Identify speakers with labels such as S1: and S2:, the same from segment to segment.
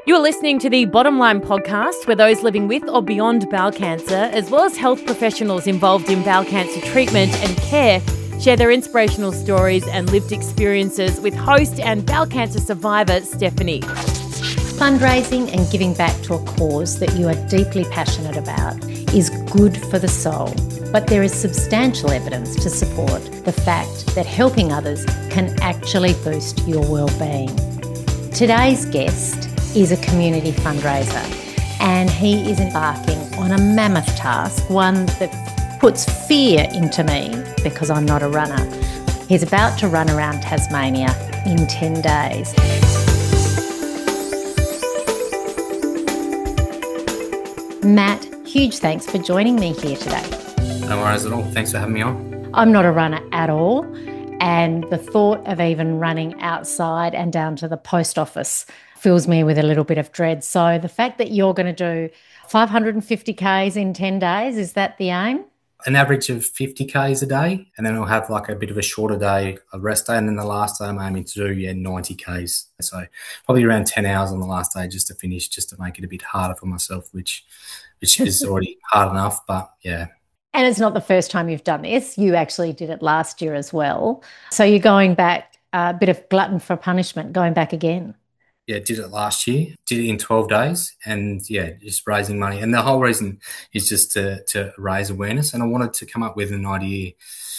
S1: You're listening to the Bottom Line podcast, where those living with or beyond bowel cancer, as well as health professionals involved in bowel cancer treatment and care, share their inspirational stories and lived experiences with host and bowel cancer survivor Stephanie.
S2: Fundraising and giving back to a cause that you are deeply passionate about is good for the soul, but there is substantial evidence to support the fact that helping others can actually boost your well-being. Today's guest is a community fundraiser, and he is embarking on a mammoth task, one that puts fear into me because I'm not a runner. He's about to run around Tasmania in 10 days. Matt, huge thanks for joining me here today.
S3: No worries at all. Thanks for having me on.
S2: I'm not a runner at all, and the thought of even running outside and down to the post office fills me with a little bit of dread. So the fact that you're going to do 550 Ks in 10 days, is that the aim?
S3: An average of 50 Ks a day, and then I'll have like a bit of a shorter day, a rest day, and then the last day I'm aiming to do 90 Ks. So probably around 10 hours on the last day just to finish, just to make it a bit harder for myself, which is already hard enough, but yeah.
S2: And it's not the first time you've done this. You actually did it last year as well. So you're going back, a bit of glutton for punishment, going back again.
S3: Yeah, did it last year, did it in 12 days, and yeah, just raising money. And the whole reason is just to raise awareness. And I wanted to come up with an idea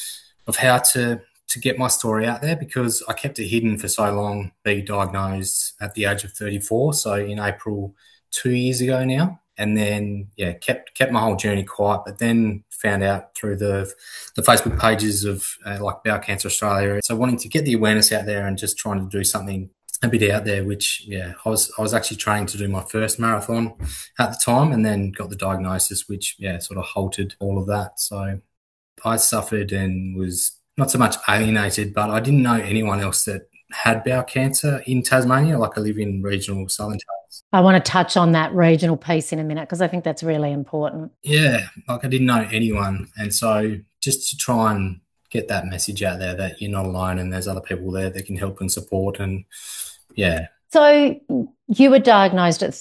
S3: of how to get my story out there, because I kept it hidden for so long, being diagnosed at the age of 34. So in April 2 years ago now. And then, yeah, kept my whole journey quiet, but then found out through the Facebook pages of like Bowel Cancer Australia. So wanting to get the awareness out there and just trying to do something a bit out there, which, yeah, I was actually training to do my first marathon at the time, and then got the diagnosis, which, yeah, sort of halted all of that. So I suffered and was not so much alienated, but I didn't know anyone else that had bowel cancer in Tasmania. Like, I live in regional Southern Tasmania.
S2: I want to touch on that regional piece in a minute, because I think that's really important.
S3: Yeah, like I didn't know anyone. And so just to try and get that message out there that you're not alone and there's other people there that can help and support. And yeah.
S2: So you were diagnosed at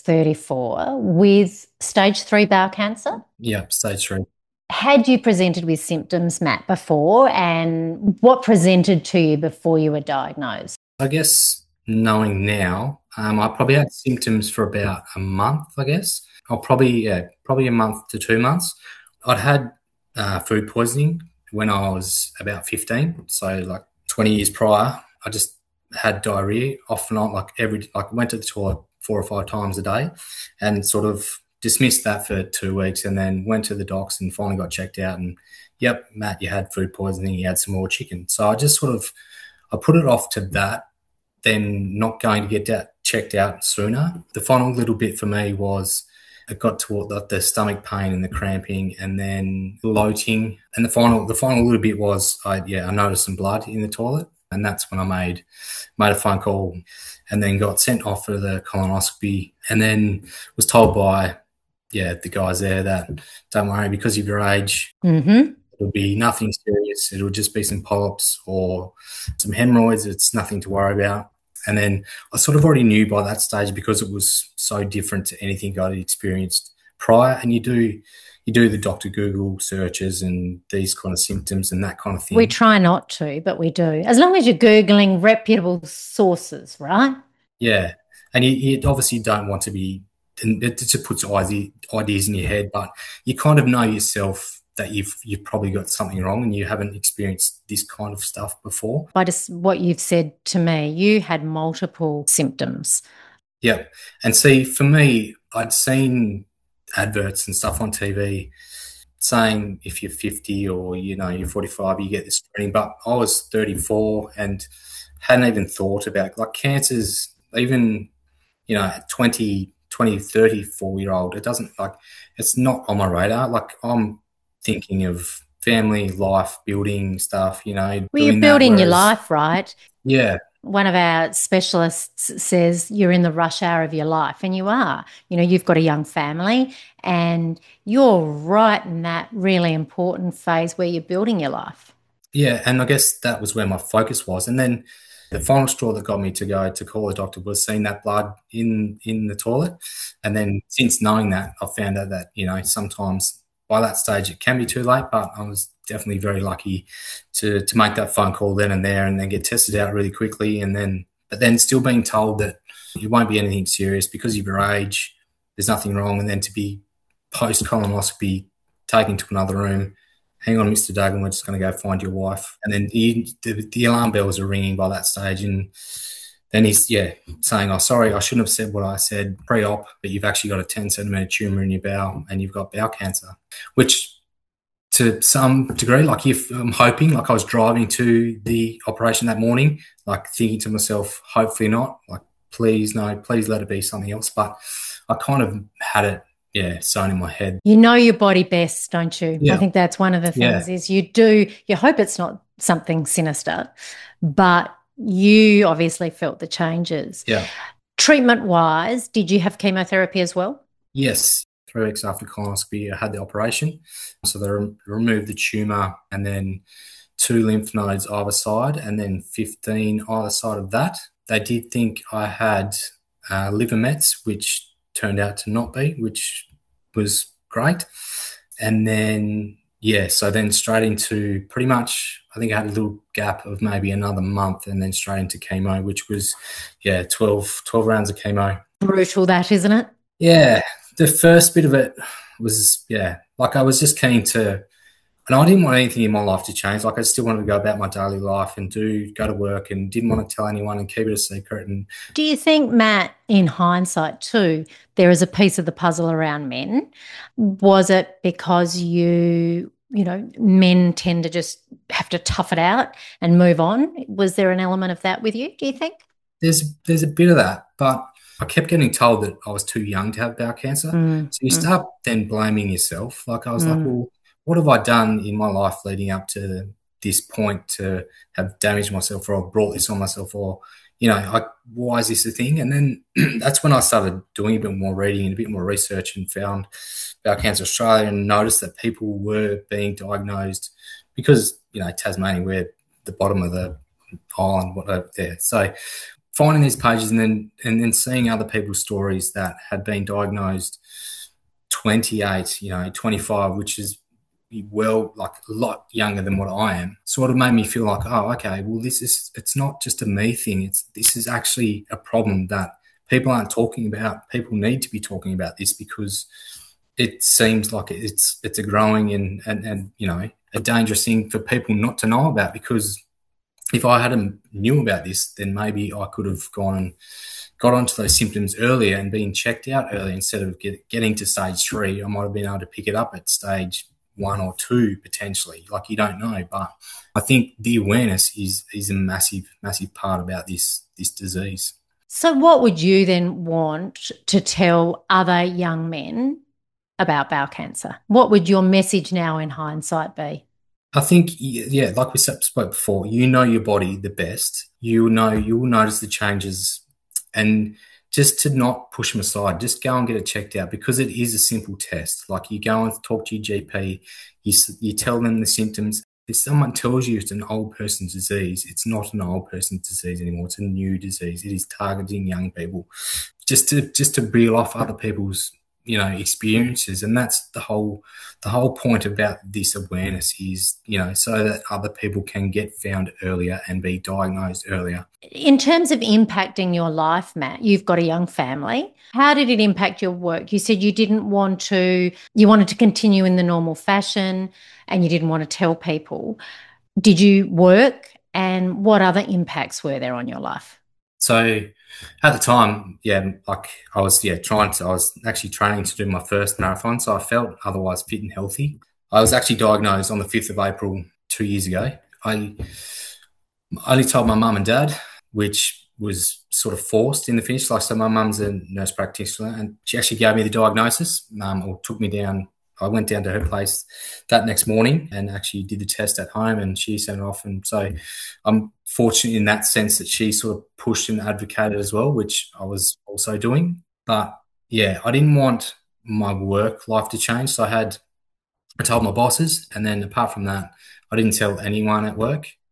S2: 34 with stage 3 bowel cancer?
S3: Yeah, stage 3.
S2: Had you presented with symptoms, Matt, before, and what presented to you before you were diagnosed?
S3: I guess knowing now, I probably had symptoms for about a month, I guess. Probably a month to 2 months. I'd had food poisoning when I was about 15, so like 20 years prior. I just had diarrhea off and on, went to the toilet 4 or 5 times a day, and sort of dismissed that for 2 weeks, and then went to the docs and finally got checked out, and yep, Matt, you had food poisoning, you had some more chicken. So I just I put it off to that, then not going to get that checked out sooner. The final little bit for me was it got toward the stomach pain and the cramping, and then bloating. And the final little bit was I noticed some blood in the toilet, and that's when I made a phone call, and then got sent off for the colonoscopy, and then was told by the guys there that don't worry, because of your age, it'll be nothing serious. It'll just be some polyps or some hemorrhoids. It's nothing to worry about. And then I sort of already knew by that stage, because it was so different to anything I'd experienced prior. And you do the Dr. Google searches and these kind of symptoms and that kind of thing.
S2: We try not to, but we do. As long as you're Googling reputable sources, right?
S3: Yeah. And you obviously don't want to be, it just puts ideas in your head, but you kind of know yourself that you've probably got something wrong and you haven't experienced this kind of stuff before.
S2: By just what you've said to me, you had multiple symptoms.
S3: Yeah. And see, for me, I'd seen adverts and stuff on TV saying if you're 50 or, you're 45, you get this screening. But I was 34 and hadn't even thought about, like, cancers, even, at 20, 34-year-old, it doesn't, like, it's not on my radar. Like, I'm thinking of family, life, building stuff,
S2: Well, you're building your life, right?
S3: Yeah.
S2: One of our specialists says you're in the rush hour of your life, and you are. You've got a young family and you're right in that really important phase where you're building your life.
S3: Yeah, and I guess that was where my focus was. And then The final straw that got me to go to call the doctor was seeing that blood in the toilet. And then since knowing that, I found out that, sometimes by that stage it can be too late, but I was definitely very lucky to make that phone call then and there and then get tested out really quickly. But then still being told that it won't be anything serious because of your age, there's nothing wrong. And then to be post-colonoscopy taken to another room, hang on, Mr. Duggan, we're just going to go find your wife. And then the alarm bells are ringing by that stage. And then he's, saying, oh, sorry, I shouldn't have said what I said pre-op, but you've actually got a 10-centimetre tumour in your bowel and you've got bowel cancer, which to some degree, like if I'm hoping, like I was driving to the operation that morning, like thinking to myself, hopefully not, like please let it be something else. But I kind of had it, sewn in my head.
S2: You know your body best, don't you?
S3: Yeah.
S2: I think that's one of the things is you hope it's not something sinister, but you obviously felt the changes.
S3: Yeah.
S2: Treatment-wise, did you have chemotherapy as well?
S3: Yes. 3 weeks after colonoscopy, I had the operation. So they removed the tumour and then 2 lymph nodes either side and then 15 either side of that. They did think I had liver mets, which turned out to not be, which was great. And then, so then straight into pretty much, I think I had a little gap of maybe another month and then straight into chemo, which was, 12 rounds of chemo.
S2: Brutal that, isn't it?
S3: Yeah. The first bit of it was, like I was just keen to, and I didn't want anything in my life to change. Like I still wanted to go about my daily life and go to work and didn't want to tell anyone and keep it a secret. And
S2: do you think, Matt, in hindsight too, there is a piece of the puzzle around men? Was it because men tend to just have to tough it out and move on? Was there an element of that with you, do you think?
S3: There's a bit of that, but I kept getting told that I was too young to have bowel cancer. So you start then blaming yourself. Like I was like, well, what have I done in my life leading up to this point to have damaged myself or brought this on myself or, why is this a thing? And then that's when I started doing a bit more reading and a bit more research and found Bowel Cancer Australia and noticed that people were being diagnosed because, Tasmania, we're the bottom of the island, whatever there. So finding these pages and then seeing other people's stories that had been diagnosed 28, 25, which is like a lot younger than what I am, sort of made me feel like, oh, okay, well, it's not just a me thing. This is actually a problem that people aren't talking about. People need to be talking about this because it seems like it's a growing and a dangerous thing for people not to know about, because if I hadn't knew about this, then maybe I could have gone and got onto those symptoms earlier and been checked out earlier instead of getting to stage 3. I might have been able to pick it up at stage 1 or 2 potentially. Like, you don't know, but I think the awareness is a massive, massive part about this disease.
S2: So what would you then want to tell other young men about bowel cancer? What would your message now in hindsight be?
S3: I think, like we spoke before, your body the best. You will notice the changes, and just to not push them aside, just go and get it checked out, because it is a simple test. Like, you go and talk to your GP, you tell them the symptoms. If someone tells you it's an old person's disease, it's not an old person's disease anymore. It's a new disease. It is targeting young people, just to reel off other people's experiences. And that's the whole point about this awareness is, so that other people can get found earlier and be diagnosed earlier.
S2: In terms of impacting your life, Matt, you've got a young family. How did it impact your work? You said you wanted to continue in the normal fashion and you didn't want to tell people. Did you work, and what other impacts were there on your life?
S3: So at the time, I was actually training to do my first marathon, so I felt otherwise fit and healthy. I was actually diagnosed on the 5th of April 2 years ago. I only told my mum and dad, which was sort of forced in the finish. So my mum's a nurse practitioner, and she actually gave me the diagnosis, or took me down. I went down to her place that next morning and actually did the test at home, and she sent it off. And so I'm fortunate in that sense that she sort of pushed and advocated as well, which I was also doing. But I didn't want my work life to change. So I told my bosses, and then apart from that, I didn't tell anyone at work.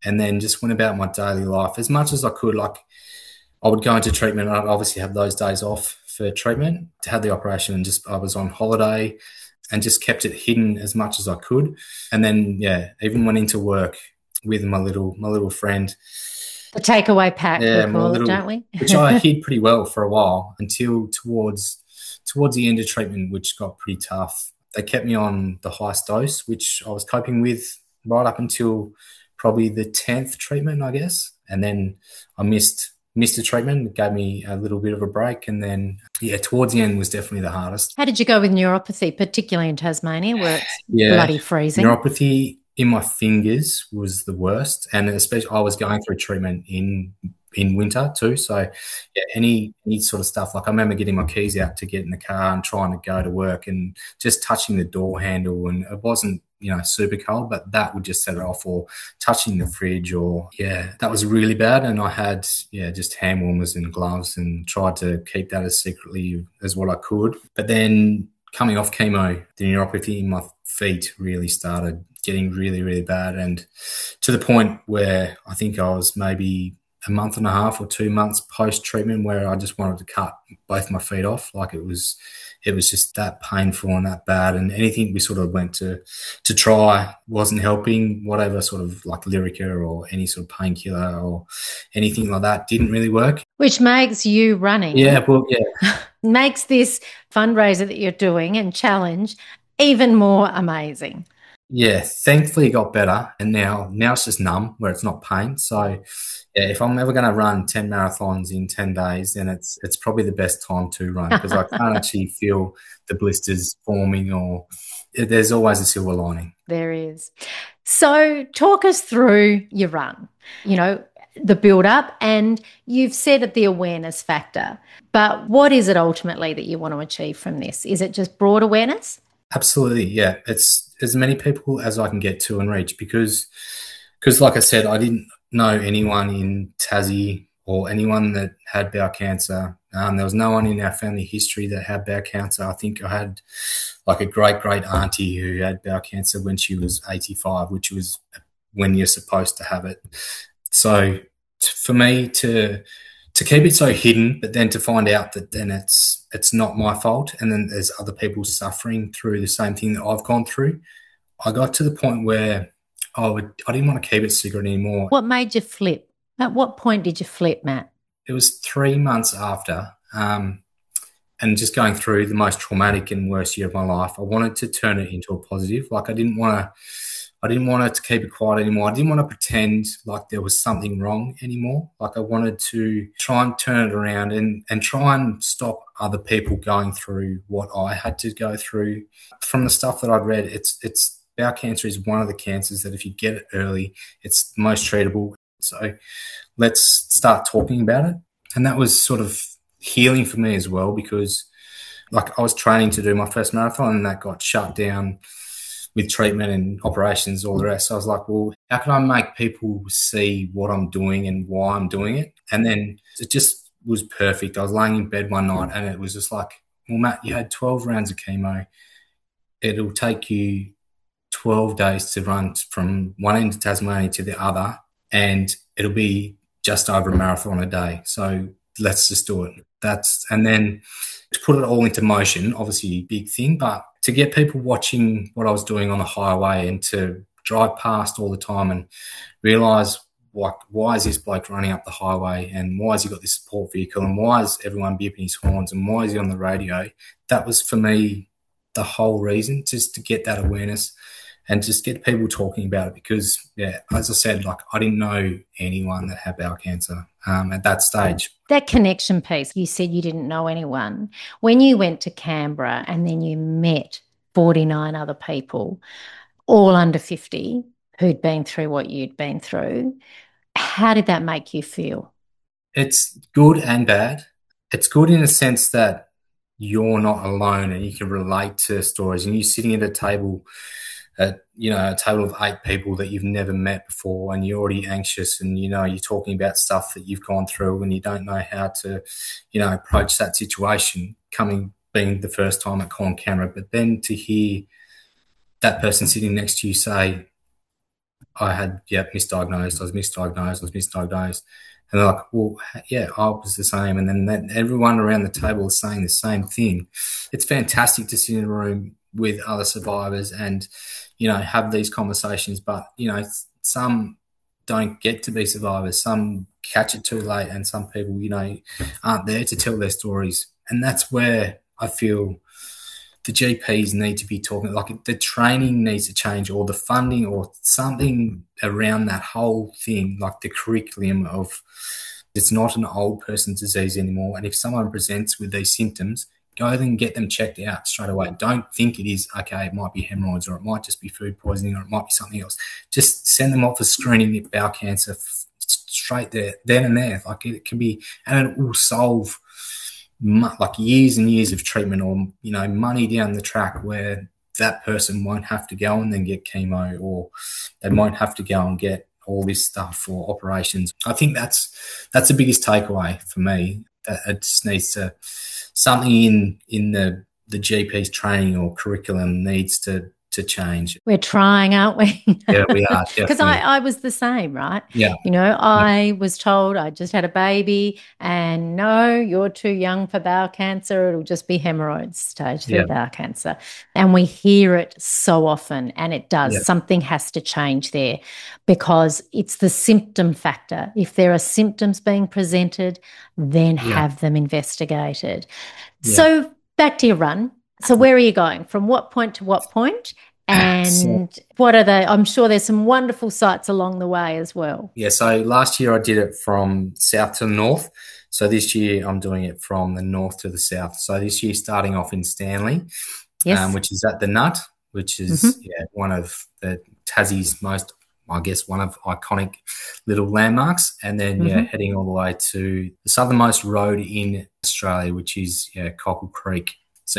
S3: and then just went about my daily life as much as I could. Like, I would go into treatment. I'd obviously have those days off for treatment to have the operation, and just I was on holiday and just kept it hidden as much as I could. And then, even went into work with my little friend.
S2: The takeaway pack,
S3: Yeah,
S2: we call it, don't we?
S3: which I hid pretty well for a while until towards the end of treatment, which got pretty tough. They kept me on the highest dose, which I was coping with right up until probably the 10th treatment, I guess. And then I missed the treatment. It gave me a little bit of a break. And then, towards the end was definitely the hardest.
S2: How did you go with neuropathy, particularly in Tasmania, where it's bloody freezing?
S3: Neuropathy in my fingers was the worst. And especially I was going through treatment in winter too. So, any sort of stuff. Like, I remember getting my keys out to get in the car and trying to go to work and just touching the door handle. And it wasn't, super cold, but that would just set it off, or touching the fridge, or that was really bad. And I had just hand warmers and gloves and tried to keep that as secretly as what I could. But then coming off chemo, the neuropathy in my feet really started getting really, really bad, and to the point where I think I was maybe a month and a half or 2 months post-treatment where I just wanted to cut both my feet off. Like, it was just that painful and that bad, and anything we sort of went to try wasn't helping. Whatever sort of like Lyrica or any sort of painkiller or anything like that didn't really work.
S2: Which makes you running. Makes this fundraiser that you're doing and challenge even more amazing.
S3: Yeah, thankfully it got better, and now it's just numb where it's not pain. So, if I'm ever going to run 10 marathons in 10 days, then it's probably the best time to run, because I can't actually feel the blisters forming, or there's always a silver lining.
S2: There is. So talk us through your run, the build-up, and you've said at the awareness factor, but what is it ultimately that you want to achieve from this? Is it just broad awareness?
S3: Absolutely, yeah. It's as many people as I can get to and reach, because like I said, I didn't know anyone in Tassie or anyone that had bowel cancer. There was no one in our family history that had bowel cancer. I think I had like a great auntie who had bowel cancer when she was 85, which was when you're supposed to have it. So for me to keep it so hidden, but then to find out that then it's not my fault, and then there's other people suffering through the same thing that I've gone through, I got to the point where I didn't want to keep it secret anymore.
S2: What made you flip? At what point did you flip, Matt?
S3: It was 3 months after, and just going through the most traumatic and worst year of my life. I wanted to turn it into a positive. Like, I didn't want it to keep it quiet anymore. I didn't want to pretend like there was something wrong anymore. Like, I wanted to try and turn it around and try and stop other people going through what I had to go through. From the stuff that I'd read, it's bowel cancer is one of the cancers that if you get it early, it's the most treatable. So let's start talking about it. And that was sort of healing for me as well, because like, I was training to do my first marathon, and that got shut down with treatment and operations, all the rest. So I was like, well, how can I make people see what I'm doing and why I'm doing it? And then it just was perfect. I was laying in bed one night, and it was just like, well, Matt, you had 12 rounds of chemo. It'll take you 12 days to run from one end of Tasmania to the other, and it'll be just over a marathon a day. So let's just do it. And then to put it all into motion, obviously a big thing, but to get people watching what I was doing on the highway and to drive past all the time and realise, like, why is this bloke running up the highway, and why has he got this support vehicle, and why is everyone beeping his horns, and why is he on the radio? That was for me the whole reason, just to get that awareness and just get people talking about it, because, as I said, like, I didn't know anyone that had bowel cancer at that stage.
S2: That connection piece, you said you didn't know anyone. When you went to Canberra and then you met 49 other people, all under 50, who'd been through what you'd been through, how did that make you feel? It's
S3: good and bad. It's good in the sense that you're not alone and you can relate to stories, and you're sitting at a table, a table of 8 people that you've never met before, and you're already anxious, and you're talking about stuff that you've gone through, and you don't know how to approach that situation, being the first time at Colin Camera. But then to hear that person sitting next to you say, I had, misdiagnosed. I was misdiagnosed. And they're like, well, yeah, I was the same. And then everyone around the table is saying the same thing. It's fantastic to sit in a room with other survivors and, have these conversations. But, some don't get to be survivors. Some catch it too late, and some people, aren't there to tell their stories. And that's where I feel the GPs need to be talking, like the training needs to change, or the funding, or something around that whole thing, like the curriculum of it's not an old person's disease anymore. And if someone presents with these symptoms, go and get them checked out straight away. Don't think it is, okay, it might be hemorrhoids, or it might just be food poisoning, or it might be something else. Just send them off for screening at bowel cancer straight there, then and there. Like it can be, and it will solve like years and years of treatment, or money down the track, where that person won't have to go and then get chemo, or they won't have to go and get all this stuff for operations. I think that's the biggest takeaway for me. That it just needs to, something in the GP's training or curriculum needs to change.
S2: We're trying, aren't we?
S3: Yeah, we are.
S2: Because I was the same, right?
S3: Yeah.
S2: I was told I just had a baby, and no, you're too young for bowel cancer. It'll just be hemorrhoids, stage 3 bowel cancer. And we hear it so often, and it does.
S3: Yeah.
S2: Something has to change there, because it's the symptom factor. If there are symptoms being presented, then have them investigated. Yeah. So back to your run. So where are you going? From what point to what point? And what are they? I'm sure there's some wonderful sites along the way as well.
S3: Yeah, so last year I did it from south to north. So this year I'm doing it from the north to the south. So this year starting off in Stanley, which is at the Nut, which is one of the Tassie's most, I guess, one of iconic little landmarks. And then, heading all the way to the southernmost road in Australia, which is Cockle Creek. So,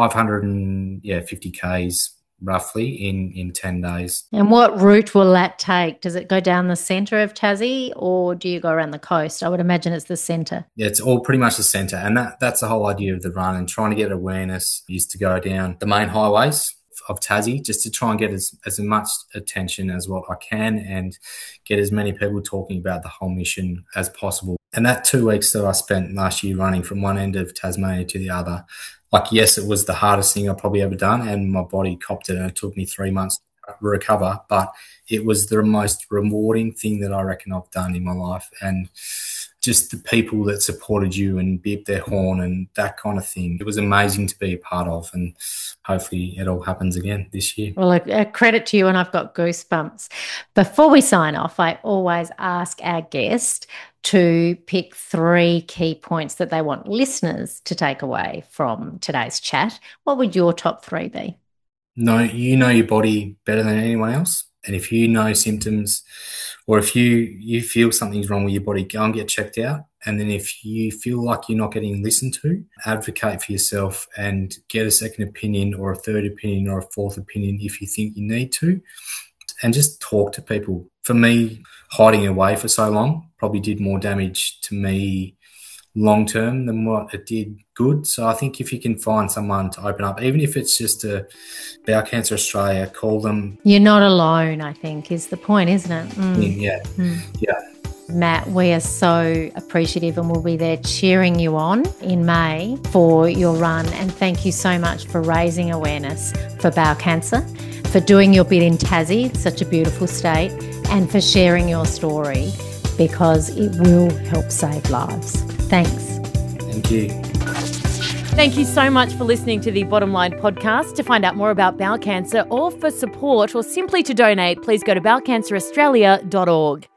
S3: 550 Ks roughly in 10 days.
S2: And what route will that take? Does it go down the centre of Tassie, or do you go around the coast? I would imagine it's the centre.
S3: Yeah, it's all pretty much the centre. And that's the whole idea of the run, and trying to get awareness is to go down the main highways of Tassie, just to try and get as much attention as what I can, and get as many people talking about the whole mission as possible. And that 2 weeks that I spent last year running from one end of Tasmania to the other, like, yes, it was the hardest thing I've probably ever done, and my body copped it, and it took me 3 months to recover, but it was the most rewarding thing that I reckon I've done in my life. And just the people that supported you and beeped their horn and that kind of thing, it was amazing to be a part of, and hopefully it all happens again this year.
S2: Well, a credit to you, and I've got goosebumps. Before we sign off, I always ask our guest to pick 3 key points that they want listeners to take away from today's chat. What would your top 3 be?
S3: No, you know your body better than anyone else. And if you know symptoms, or if you feel something's wrong with your body, go and get checked out. And then if you feel like you're not getting listened to, advocate for yourself and get a second opinion, or a third opinion, or a fourth opinion if you think you need to. And just talk to people. For me, hiding away for so long probably did more damage to me long term than what it did good. So I think if you can find someone to open up, even if it's just a Bowel Cancer Australia, call them.
S2: You're not alone, I think, is the point, isn't it?
S3: Yeah.
S2: Matt, we are so appreciative, and we'll be there cheering you on in May for your run. And thank you so much for raising awareness for bowel cancer, for doing your bit in Tassie, it's such a beautiful state, and for sharing your story, because it will help save lives. Thanks.
S3: Thank you.
S1: Thank you so much for listening to the Bottom Line podcast. To find out more about bowel cancer, or for support, or simply to donate, please go to bowelcanceraustralia.org.